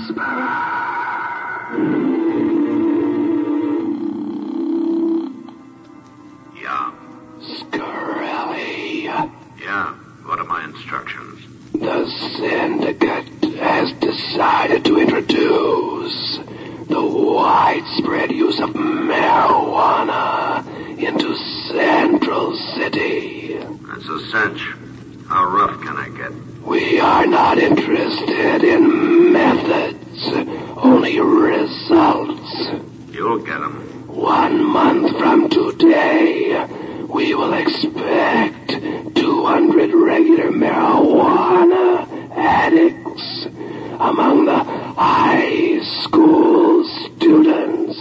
Yeah. Scarelli. Yeah. What are my instructions? The Syndicate has decided to introduce the widespread use of marijuana into Central City. That's a cinch. How rough can I get? We are not interested in methods, only results. You'll get 'em. 1 month from today, we will expect 200 regular marijuana addicts among the high school students.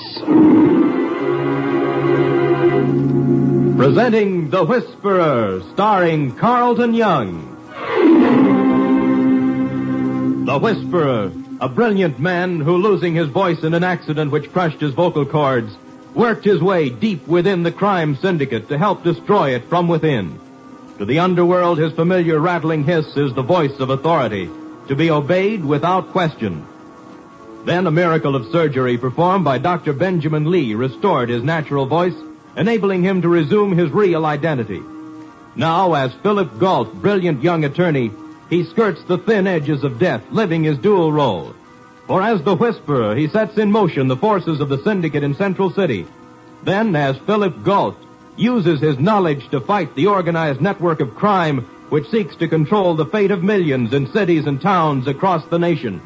Presenting The Whisperer, starring Carlton Young. The Whisperer, a brilliant man who, losing his voice in an accident which crushed his vocal cords, worked his way deep within the crime syndicate to help destroy it from within. To the underworld, his familiar rattling hiss is the voice of authority, to be obeyed without question. Then a miracle of surgery performed by Dr. Benjamin Lee restored his natural voice, enabling him to resume his real identity. Now, as Philip Galt, brilliant young attorney, he skirts the thin edges of death, living his dual role. For as the Whisperer, he sets in motion the forces of the syndicate in Central City. Then, as Philip Galt, uses his knowledge to fight the organized network of crime which seeks to control the fate of millions in cities and towns across the nation.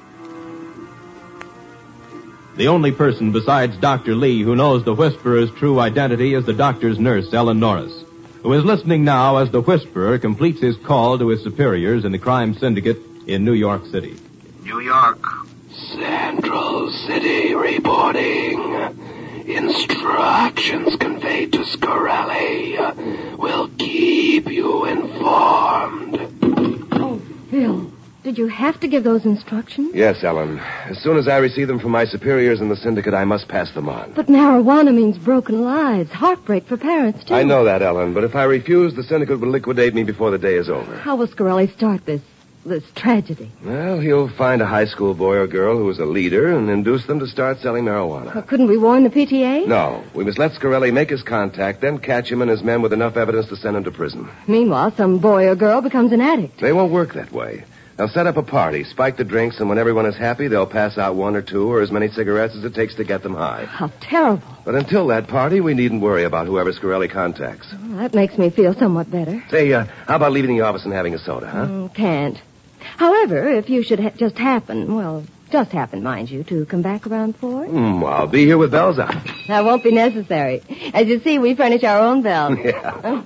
The only person besides Dr. Lee who knows the Whisperer's true identity is the doctor's nurse, Ellen Norris, who is listening now as the Whisperer completes his call to his superiors in the crime syndicate in New York City. New York. Central City reporting. Instructions conveyed to Scarelli will keep you informed. Oh, Phil, did you have to give those instructions? Yes, Ellen. As soon as I receive them from my superiors in the syndicate, I must pass them on. But marijuana means broken lives, heartbreak for parents, too. I know that, Ellen, but if I refuse, the syndicate will liquidate me before the day is over. How will Scarelli start this tragedy? Well, he'll find a high school boy or girl who is a leader and induce them to start selling marijuana. Well, couldn't we warn the PTA? No. We must let Scarelli make his contact, then catch him and his men with enough evidence to send him to prison. Meanwhile, some boy or girl becomes an addict. They won't work that way. They'll set up a party, spike the drinks, and when everyone is happy, they'll pass out 1 or 2 or as many cigarettes as it takes to get them high. How terrible. But until that party, we needn't worry about whoever Scarelli contacts. Well, that makes me feel somewhat better. Say, how about leaving the office and having a soda, huh? Can't. However, if you should just happen, mind you, to come back around 4? I'll be here with bells on. That won't be necessary. As you see, we furnish our own bells. Yeah.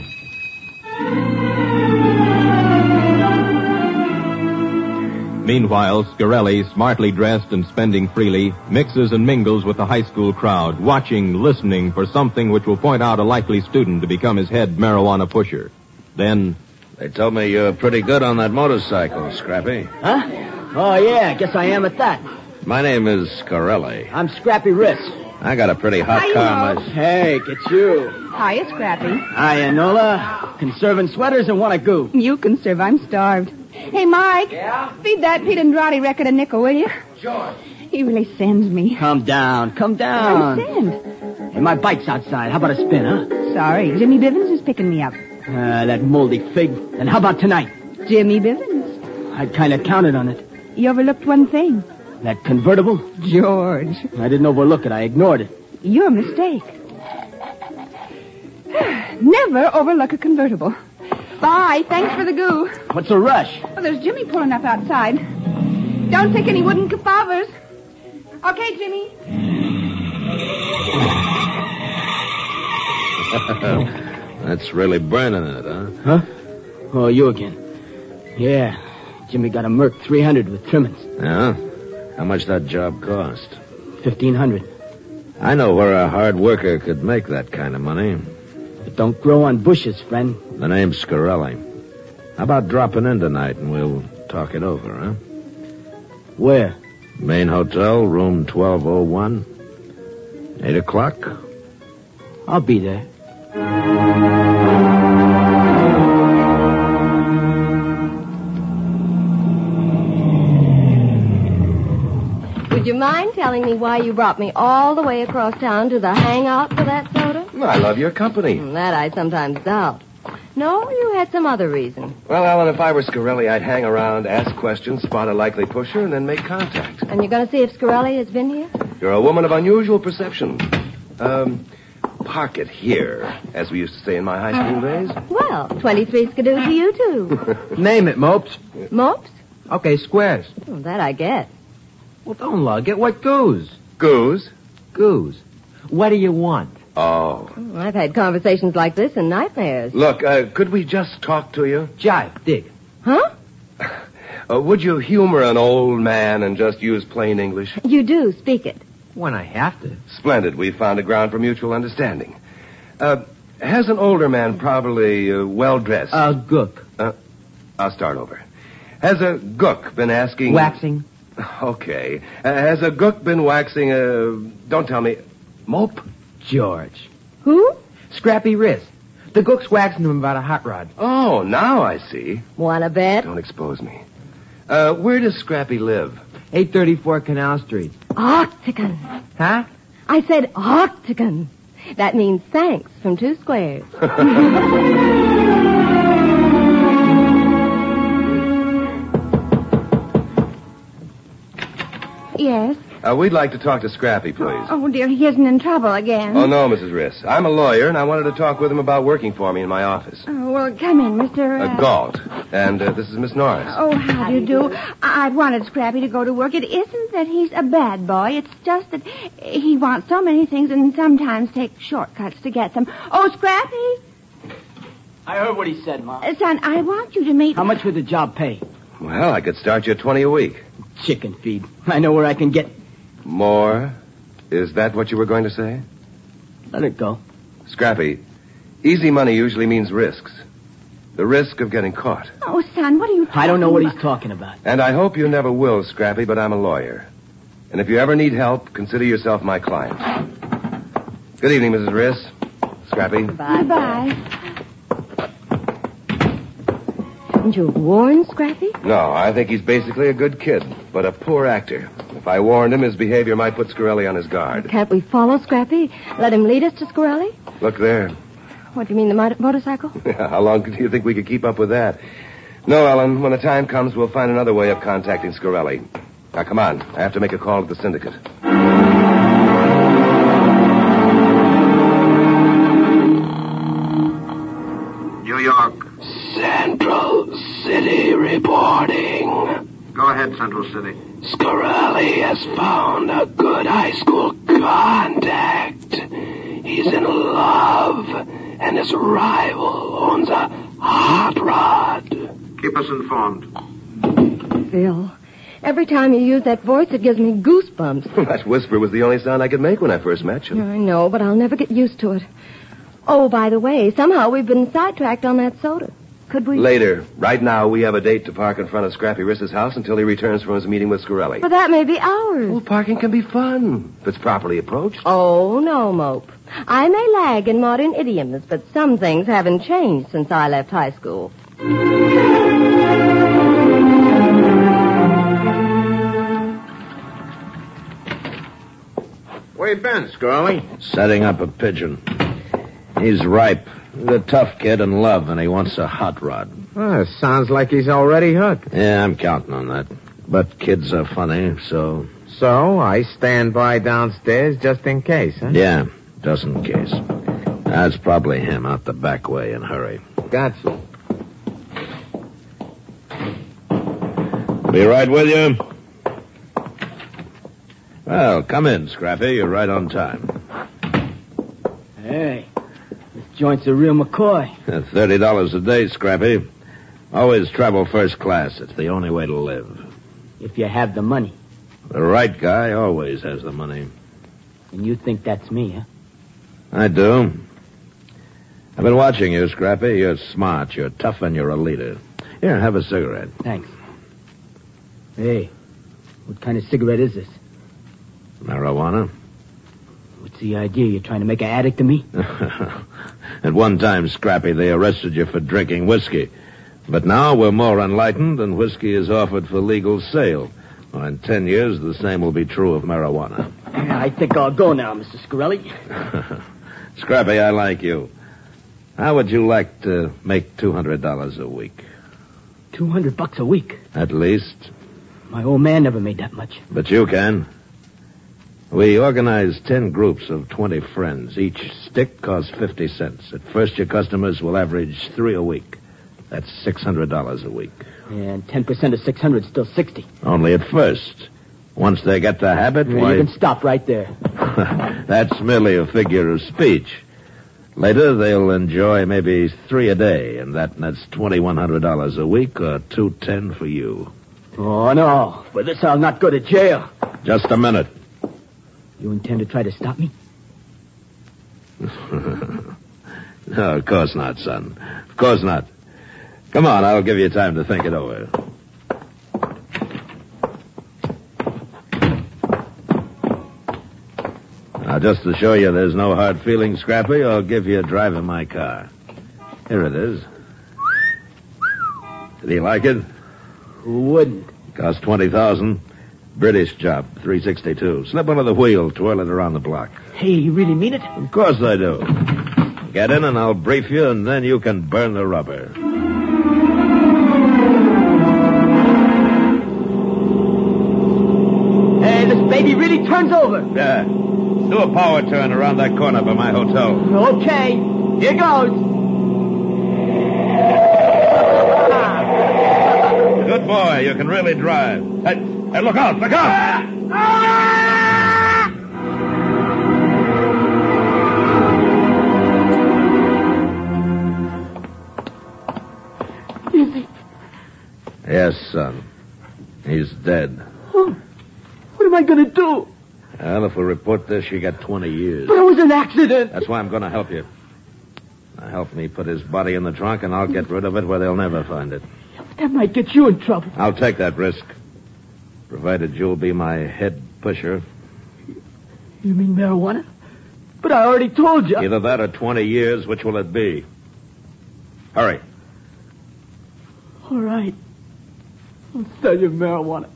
Meanwhile, Scarelli, smartly dressed and spending freely, mixes and mingles with the high school crowd, watching, listening for something which will point out a likely student to become his head marijuana pusher. Then... They told me you're pretty good on that motorcycle, Scrappy. Huh? Oh, yeah, I guess I am at that. My name is Scarelli. I'm Scrappy Ritz. I got a pretty hot car myself. Hey, it's you. Hiya, Scrappy. Hiya, Nola. Conserving sweaters and want a goop. You can serve. I'm starved. Hey, Mike. Yeah? Feed that Pete Andrade record a nickel, will you? Sure. He really sends me. Come down. I'm send. Hey, my bike's outside. How about a spin, huh? Sorry, Jimmy Bivens is picking me up. That moldy fig. And how about tonight? Jimmy Bivens. I'd kind of counted on it. You overlooked one thing. That convertible? George. I didn't overlook it. I ignored it. Your mistake. Never overlook a convertible. Bye. Thanks for the goo. What's the rush? Oh, there's Jimmy pulling up outside. Don't take any wooden kebabers. Okay, Jimmy. That's really burning it, huh? Huh? Oh, you again. Yeah. Jimmy got a Merc 300 with trimmings. Yeah? How much that job cost? $1,500. I know where a hard worker could make that kind of money. It don't grow on bushes, friend. The name's Scarelli. How about dropping in tonight and we'll talk it over, huh? Where? Main Hotel, room 1201. 8 o'clock? I'll be there. Would you mind telling me why you brought me all the way across town to the hangout for that soda? I love your company. That I sometimes doubt. No, you had some other reason. Well, Alan, if I were Scarelli, I'd hang around, ask questions, spot a likely pusher, and then make contact. And you're going to see if Scarelli has been here? You're a woman of unusual perception. Park it here, as we used to say in my high school days. Well, 23 skidoo to you, too. Name it, Mopes. Mopes? Okay, squares. Oh, that I get. Well, don't lug it. What goes? Goose? Goose. What do you want? Oh. I've had conversations like this in nightmares. Look, could we just talk to you? Jive, dig. Huh? Would you humor an old man and just use plain English? You do. Speak it. When I have to. Splendid. We've found a ground for mutual understanding. Has an older man, probably well-dressed... Gook. I'll start over. Has a gook been asking... Waxing. Okay. Has a gook been waxing don't tell me... Mope? George. Who? Scrappy wrist. The Gook's waxing him about a hot rod. Oh, now I see. Wanna bet? Don't expose me. Where does Scrappy live? 834 Canal Street. Octagon. Huh? I said octagon. That means thanks from 2 squares. Yes. We'd like to talk to Scrappy, please. Oh, dear, he isn't in trouble again. Oh, no, Mrs. Riss. I'm a lawyer, and I wanted to talk with him about working for me in my office. Oh, well, come in, Mr. Galt. And this is Miss Norris. Oh, how do you do? I've wanted Scrappy to go to work. It isn't that he's a bad boy. It's just that he wants so many things and sometimes takes shortcuts to get them. Oh, Scrappy? I heard what he said, Mom. Son, I want you to meet... How much would the job pay? Well, I could start you at 20 a week. Chicken feed. I know where I can get... More? Is that what you were going to say? Let it go. Scrappy, easy money usually means risks. The risk of getting caught. Oh, son, what are you talking about? I don't know what he's talking about. And I hope you never will, Scrappy, but I'm a lawyer. And if you ever need help, consider yourself my client. Good evening, Mrs. Riss. Scrappy. Goodbye. Didn't you warn Scrappy? No, I think he's basically a good kid, but a poor actor. If I warned him, his behavior might put Scarelli on his guard. Can't we follow Scrappy? Let him lead us to Scarelli? Look there. What, do you mean the motorcycle? How long do you think we could keep up with that? No, Ellen, when the time comes, we'll find another way of contacting Scarelli. Now, come on. I have to make a call to the syndicate. New York. Central City reporting. Go ahead, Central City. Scarelli has found a good high school contact. He's in love, and his rival owns a hot rod. Keep us informed. Phil, every time you use that voice, it gives me goosebumps. That whisper was the only sound I could make when I first met you. I know, but I'll never get used to it. Oh, by the way, somehow we've been sidetracked on that soda. Could we... Later. Right now, we have a date to park in front of Scrappy Riss's house until he returns from his meeting with Scarelli. But that may be hours. Well, parking can be fun if it's properly approached. Oh, no, Mope. I may lag in modern idioms, but some things haven't changed since I left high school. Where you been, Scarelli? Setting up a pigeon. He's ripe. He's a tough kid in love, and he wants a hot rod. Sounds like he's already hooked. Yeah, I'm counting on that. But kids are funny, so... So, I stand by downstairs just in case, huh? Yeah, just in case. That's probably him out the back way in a hurry. Gotcha. Be right with you. Well, come in, Scrappy. You're right on time. Hey, this joint's a real McCoy. $30 a day, Scrappy. Always travel first class. It's the only way to live. If you have the money. The right guy always has the money. And you think that's me, huh? I do. I've been watching you, Scrappy. You're smart, you're tough, and you're a leader. Here, have a cigarette. Thanks. Hey, what kind of cigarette is this? Marijuana? What's the idea? You're trying to make an addict of me? At one time, Scrappy, they arrested you for drinking whiskey. But now we're more enlightened, and whiskey is offered for legal sale. Well, in 10 years, the same will be true of marijuana. I think I'll go now, Mr. Scarelli. Scrappy, I like you. How would you like to make $200 a week? $200 a week? At least. My old man never made that much. But you can. We organize 10 groups of 20 friends. Each stick costs 50 cents. At first, your customers will average 3 a week. That's $600 a week. And 10% of 600 is still 60. Only at first. Once they get the habit, why... You can stop right there. That's merely a figure of speech. Later, they'll enjoy maybe 3 a day, and that's $2,100 a week, or $210 for you. Oh, no. For this, I'll not go to jail. Just a minute. You intend to try to stop me? No, of course not, son. Of course not. Come on, I'll give you time to think it over. Now, just to show you there's no hard feelings, Scrappy, I'll give you a drive in my car. Here it is. Did you like it? Who wouldn't? Cost $20,000. British job, 362. Slip under the wheel, twirl it around the block. Hey, you really mean it? Of course I do. Get in and I'll brief you, and then you can burn the rubber. Hey, this baby really turns over. Yeah. Do a power turn around that corner by my hotel. Okay, here goes. Good boy, you can really drive. Hey, look out, look out! Is he? Yes, son. He's dead. Oh, what am I going to do? Well, if we report this, you get 20 years. But it was an accident. That's why I'm going to help you. Now, help me put his body in the trunk, and I'll get rid of it where they'll never find it. That might get you in trouble. I'll take that risk, provided you'll be my head pusher. You mean marijuana? But I already told you. Either that or 20 years. Which will it be? Hurry. All right. I'll sell you marijuana.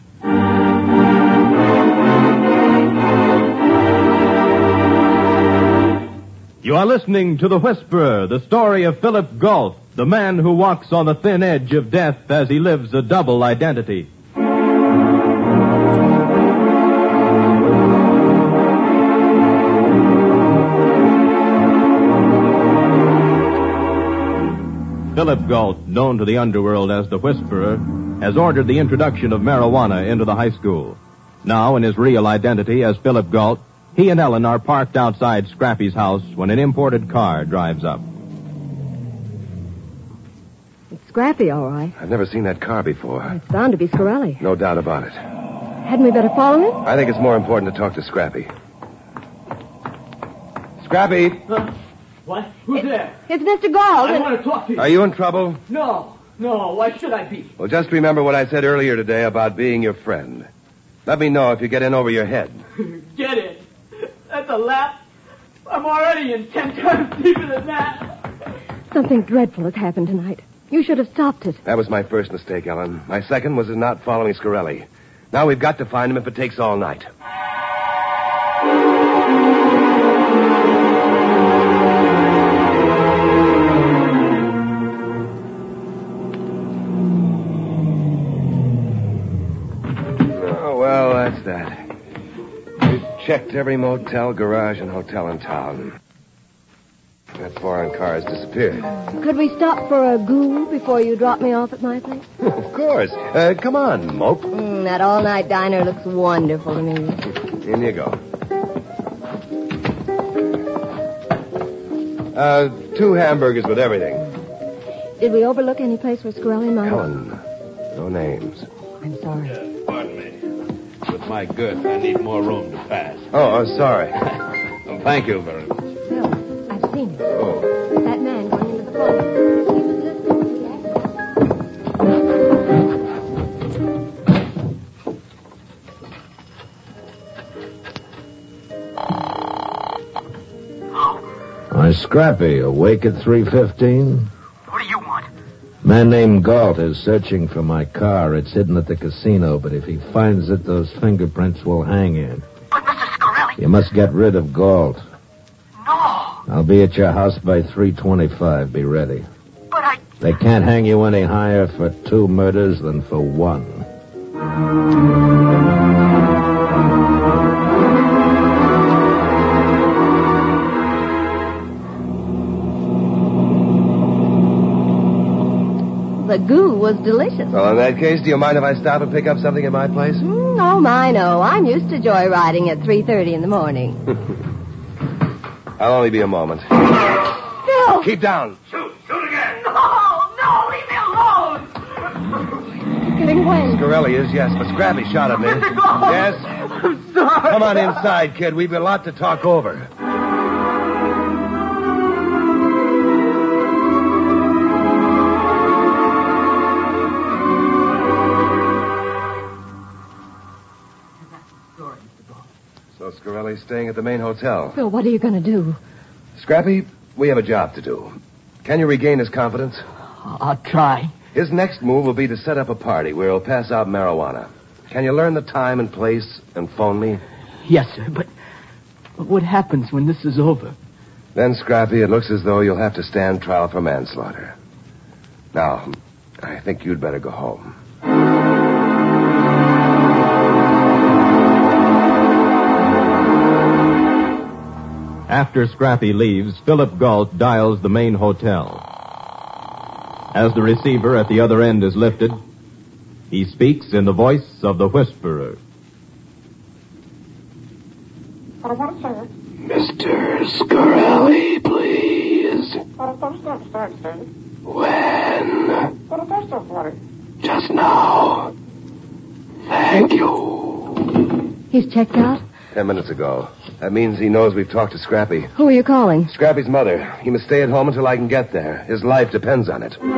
You are listening to The Whisperer, the story of Philip Galt, the man who walks on the thin edge of death as he lives a double identity. Philip Galt, known to the underworld as The Whisperer, has ordered the introduction of marijuana into the high school. Now, in his real identity as Philip Galt, he and Ellen are parked outside Scrappy's house when an imported car drives up. It's Scrappy, all right. I've never seen that car before. It's bound to be Scarelli. No doubt about it. Hadn't we better follow him? I think it's more important to talk to Scrappy. Scrappy, What? Who's there? It's Mr. Galt. I want to talk to you. are you in trouble? No. Why should I be? Well, just remember what I said earlier today about being your friend. Let me know if you get in over your head. Get in. That's a laugh. I'm already in 10 times deeper than that. Something dreadful has happened tonight. You should have stopped it. That was my first mistake, Ellen. My second was in not following Scarelli. Now we've got to find him if it takes all night. Oh, well, that's that. We've checked every motel, garage, and hotel in town. That foreign car has disappeared. Could we stop for a goo before you drop me off at my place? Of course. Come on, Mope. That all-night diner looks wonderful to me. In you go. 2 hamburgers with everything. Did we overlook any place where Scarelli might... Helen, no names. I'm sorry. Pardon me. With my goods, I need more room to pass. Oh, sorry. Well, thank you very much. Bill, I've seen him. Oh. That man going into the phone. He was listening to the Why, Scrappy, awake at 3:15? What do you want? man named Galt is searching for my car. It's hidden at the casino, but if he finds it, those fingerprints will hang him. But, Mr. Scarelli... You must get rid of Galt. No. I'll be at your house by 3:25. Be ready. But I... They can't hang you any higher for 2 murders than for 1. The goo was delicious. Well, in that case, do you mind if I stop and pick up something at my place? Oh, my, no. I'm used to joyriding at 3:30 in the morning. I'll only be a moment. Phil! Keep down. Shoot again. No, leave me alone. Getting away. Scarelli is, yes, but Scrappy shot at me. Yes? I'm sorry. Come on inside, kid. We've a lot to talk over. So Scarelli's staying at the main hotel. Phil, what are you going to do? Scrappy, we have a job to do. Can you regain his confidence? I'll try. His next move will be to set up a party where he'll pass out marijuana. Can you learn the time and place and phone me? Yes, sir, but what happens when this is over? Then, Scrappy, it looks as though you'll have to stand trial for manslaughter. Now, I think you'd better go home. After Scrappy leaves, Philip Galt dials the main hotel. As the receiver at the other end is lifted, he speaks in the voice of the Whisperer. Mr. Scarelli, please. When? Just now. Thank you. He's checked out? 10 minutes ago. That means he knows we've talked to Scrappy. Who are you calling? Scrappy's mother. He must stay at home until I can get there. His life depends on it.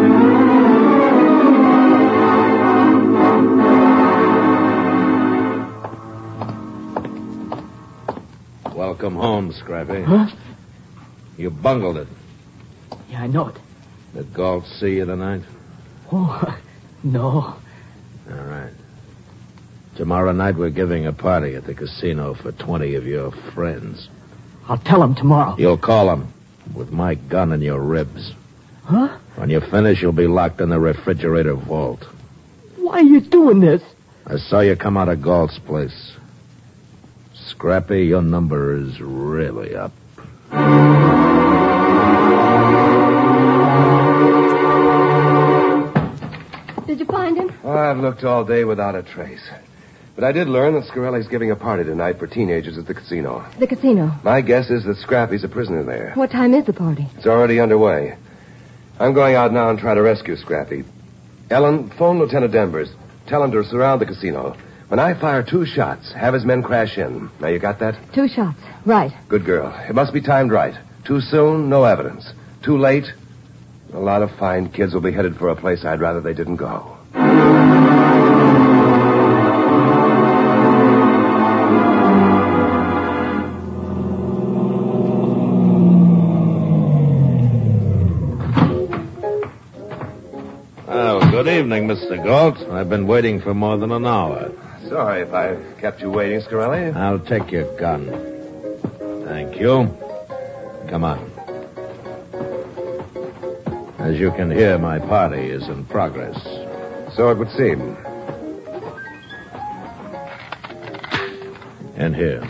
Welcome home, Scrappy. Huh? You bungled it. Yeah, I know it. Did Galt see you tonight? Oh, no. All right. Tomorrow night we're giving a party at the casino for 20 of your friends. I'll tell him tomorrow. You'll call them with my gun in your ribs. Huh? When you finish, you'll be locked in the refrigerator vault. Why are you doing this? I saw you come out of Galt's place. Scrappy, your number is really up. Did you find him? Oh, I've looked all day without a trace. But I did learn that Scarelli's giving a party tonight for teenagers at the casino. The casino. My guess is that Scrappy's a prisoner there. What time is the party? It's already underway. I'm going out now and try to rescue Scrappy. Ellen, phone Lieutenant Denvers. Tell him to surround the casino. When I fire 2 shots, have his men crash in. Now, you got that? 2 shots. Right. Good girl. It must be timed right. Too soon, no evidence. Too late, a lot of fine kids will be headed for a place I'd rather they didn't go. Good evening, Mr. Galt. I've been waiting for more than an hour. Sorry if I've kept you waiting, Scarelli. I'll take your gun. Thank you. Come on. As you can hear, my party is in progress. So it would seem. In here.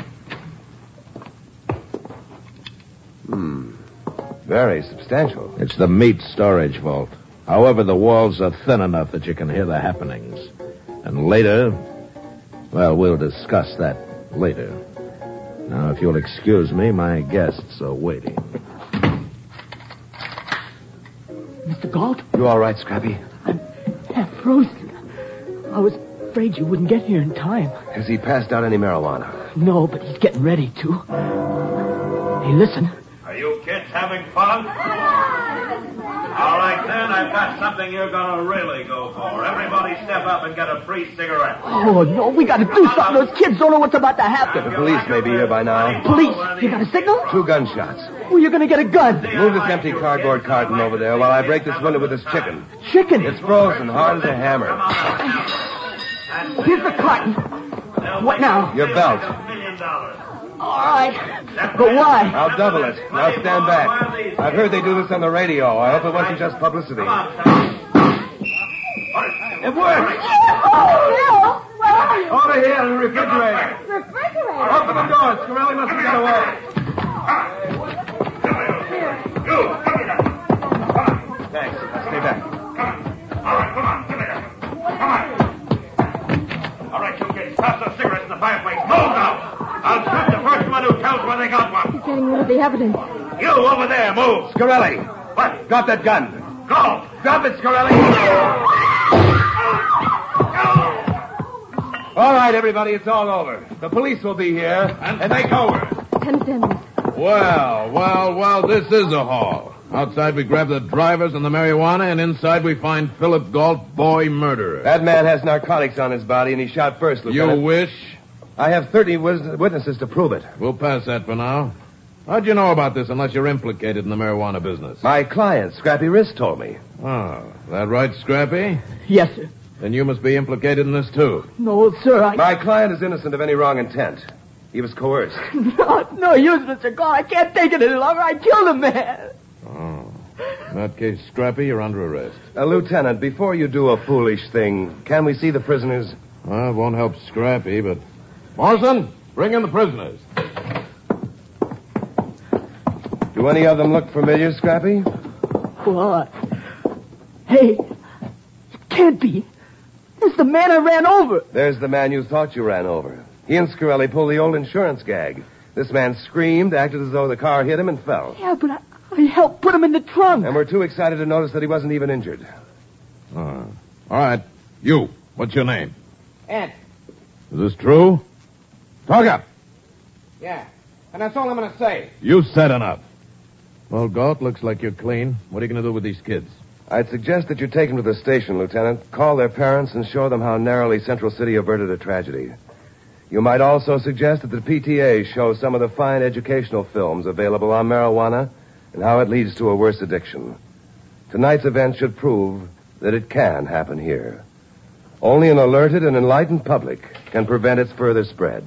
Very substantial. It's the meat storage vault. However, the walls are thin enough that you can hear the happenings. And later, well, we'll discuss that later. Now, if you'll excuse me, my guests are waiting. Mr. Galt? You all right, Scrappy? I'm half frozen. I was afraid you wouldn't get here in time. Has he passed out any marijuana? No, but he's getting ready to. Hey, listen. Are you kids having fun? All right, then, I've got something you're going to really go for. Everybody step up and get a free cigarette. Oh, no, we got to do something. Those kids don't know what's about to happen. The police may be here by now. Police? You got a signal? 2 gunshots. Well, you're going to get a gun. Move this empty cardboard carton over there while I break this window with this chicken. Chicken? It's frozen, hard as a hammer. Here's the carton. What now? Your belt. All right. But why? I'll double it. Now stand back. I've heard they do this on the radio. I hope it wasn't just publicity. It worked! Oh, no! Where are you? Over here in the refrigerator. Refrigerator? Open the door. Scarelli must have got away. Thanks. Now stay back. All right, come on. Give me that. Come on. All right, you kids. Toss those cigarettes in the fireplace. Move now. I'll shoot the first one who tells where they got one. He's getting rid of the evidence. You over there, move. Scarelli. What? Drop that gun. Go. Drop it, Scarelli. All right, everybody, it's all over. The police will be here and take over. Condemned. Well, this is a haul. Outside, we grab the drivers and the marijuana, and inside we find Philip Galt, boy murderer. That man has narcotics on his body, and he shot first, Lieutenant. You wish? I have 30 witnesses to prove it. We'll pass that for now. How'd you know about this unless you're implicated in the marijuana business? My client, Scrappy Wrist, told me. Oh, that right, Scrappy? Yes, sir. Then you must be implicated in this, too. No, sir, My client is innocent of any wrong intent. He was coerced. No use, Mr. Gall. I can't take it any longer. I killed a man. Oh. In that case, Scrappy, you're under arrest. Lieutenant, before you do a foolish thing, can we see the prisoners? Well, it won't help Scrappy, but... Morrison, bring in the prisoners. Do any of them look familiar, Scrappy? What? Hey, it can't be. It's the man I ran over. There's the man you thought you ran over. He and Scarelli pulled the old insurance gag. This man screamed, acted as though the car hit him, and fell. Yeah, but I helped put him in the trunk. And we're too excited to notice that he wasn't even injured. All right. You, what's your name? Ed. Is this true? Talk up. Yeah. And that's all I'm going to say. You said enough. Well, Galt, looks like you're clean. What are you going to do with these kids? I'd suggest that you take them to the station, Lieutenant. Call their parents and show them how narrowly Central City averted a tragedy. You might also suggest that the PTA show some of the fine educational films available on marijuana and how it leads to a worse addiction. Tonight's event should prove that it can happen here. Only an alerted and enlightened public can prevent its further spread.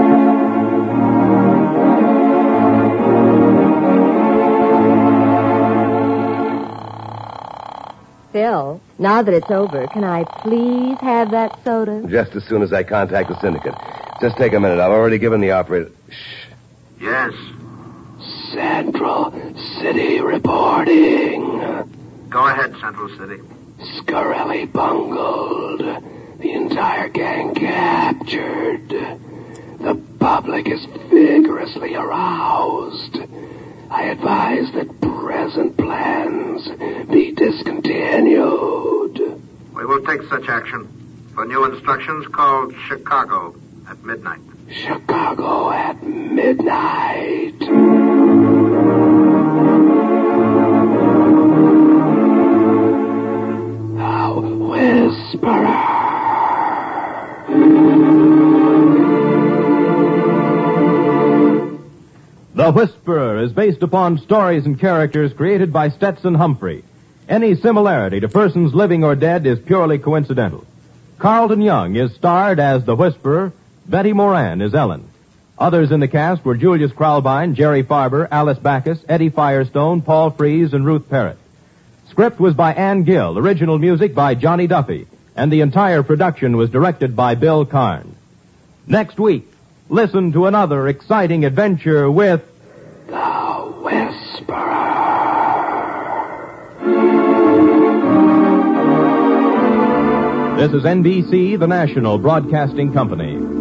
Phil, now that it's over, can I please have that soda? Just as soon as I contact the syndicate. Just take a minute. I've already given the operator... Shh. Yes. Central City reporting. Go ahead, Central City. Scarelli bungled. The entire gang captured. The public is vigorously aroused. I advise that present plans be discontinued. We will take such action. For new instructions, call Chicago at midnight. Chicago at midnight. The Whisperer. The Whisperer is based upon stories and characters created by Stetson Humphrey. Any similarity to persons living or dead is purely coincidental. Carlton Young is starred as the Whisperer. Betty Moran is Ellen. Others in the cast were Julius Kralbein, Jerry Farber, Alice Backus, Eddie Firestone, Paul Frees, and Ruth Parrott. Script was by Ann Gill, original music by Johnny Duffy, and the entire production was directed by Bill Karn. Next week, listen to another exciting adventure with The Whisperer. This is NBC, the national broadcasting company.